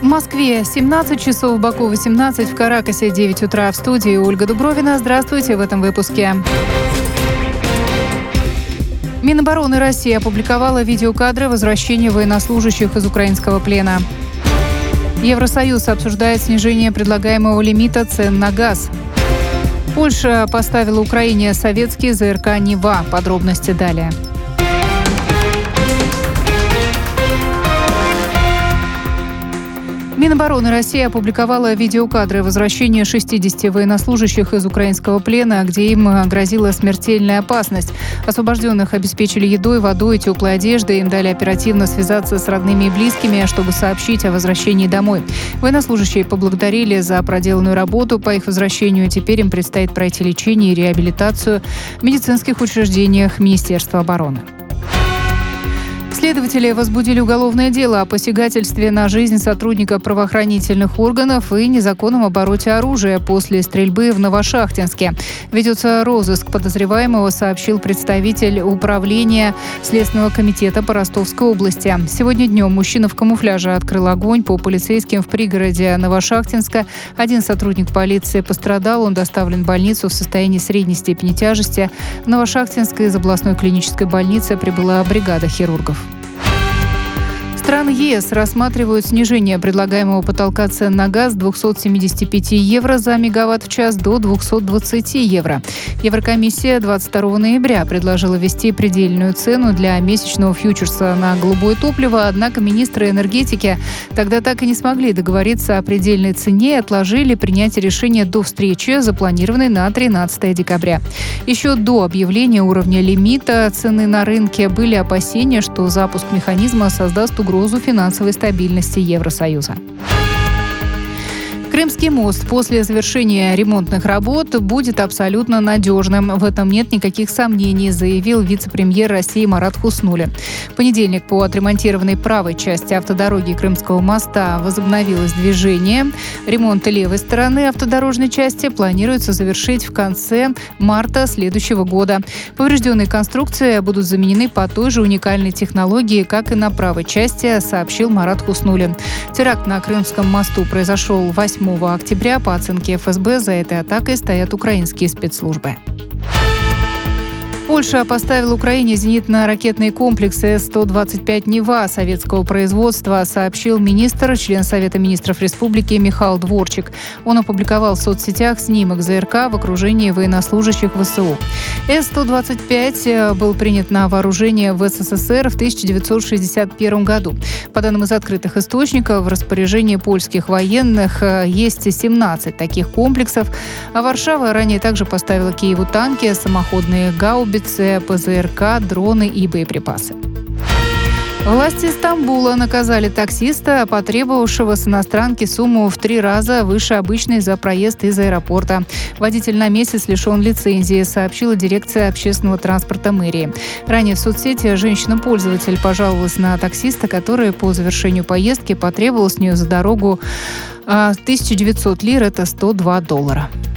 Москве 17 часов, в Баку 18, в Каракасе 9 утра. В студии Ольга Дубровина. Здравствуйте в этом выпуске. Минобороны России опубликовала видеокадры возвращения военнослужащих из украинского плена. Евросоюз обсуждает снижение предлагаемого лимита цен на газ. Польша поставила Украине советский ЗРК «Нева». Подробности далее. Минобороны России опубликовала видеокадры возвращения 60 военнослужащих из украинского плена, где им грозила смертельная опасность. Освобожденных обеспечили едой, водой, теплой одеждой. Им дали оперативно связаться с родными и близкими, чтобы сообщить о возвращении домой. Военнослужащие поблагодарили за проделанную работу по их возвращению. Теперь им предстоит пройти лечение и реабилитацию в медицинских учреждениях Министерства обороны. Следователи возбудили уголовное дело о посягательстве на жизнь сотрудника правоохранительных органов и незаконном обороте оружия после стрельбы в Новошахтинске. Ведется розыск подозреваемого, сообщил представитель управления Следственного комитета по Ростовской области. Сегодня днем мужчина в камуфляже открыл огонь по полицейским в пригороде Новошахтинска. Один сотрудник полиции пострадал, он доставлен в больницу в состоянии средней степени тяжести. В Новошахтинск из областной клинической больницы прибыла бригада хирургов. Страны ЕС рассматривают снижение предлагаемого потолка цен на газ с 275 евро за мегаватт в час до 220 евро. Еврокомиссия 22 ноября предложила ввести предельную цену для месячного фьючерса на голубое топливо, однако министры энергетики тогда так и не смогли договориться о предельной цене и отложили принятие решения до встречи, запланированной на 13 декабря. Еще до объявления уровня лимита цены на рынке были опасения, что запуск механизма создаст угрозу финансовой стабильности Евросоюза. Крымский мост после завершения ремонтных работ будет абсолютно надежным. В этом нет никаких сомнений, заявил вице-премьер России Марат Хуснуллин. В понедельник по отремонтированной правой части автодороги Крымского моста возобновилось движение. Ремонт левой стороны автодорожной части планируется завершить в конце марта следующего года. Поврежденные конструкции будут заменены по той же уникальной технологии, как и на правой части, сообщил Марат Хуснуллин. Теракт на Крымском мосту произошел 8 октября. По оценке ФСБ, за этой атакой стоят украинские спецслужбы. Польша поставила Украине зенитно-ракетные комплексы С-125 «Нева» советского производства, сообщил министр, член Совета министров республики Михаил Дворчик. Он опубликовал в соцсетях снимок ЗРК в окружении военнослужащих ВСУ. С-125 был принят на вооружение в СССР в 1961 году. По данным из открытых источников, в распоряжении польских военных есть 17 таких комплексов. А Варшава ранее также поставила Киеву танки, самоходные гаубицы, ПЗРК, дроны и боеприпасы. Власти Стамбула наказали таксиста, потребовавшего с иностранки сумму в 3 раза выше обычной за проезд из аэропорта. Водитель на месяц лишен лицензии, сообщила дирекция общественного транспорта мэрии. Ранее в соцсети женщина-пользователь пожаловалась на таксиста, который по завершению поездки потребовал с нее за дорогу 1900 лир, это $102.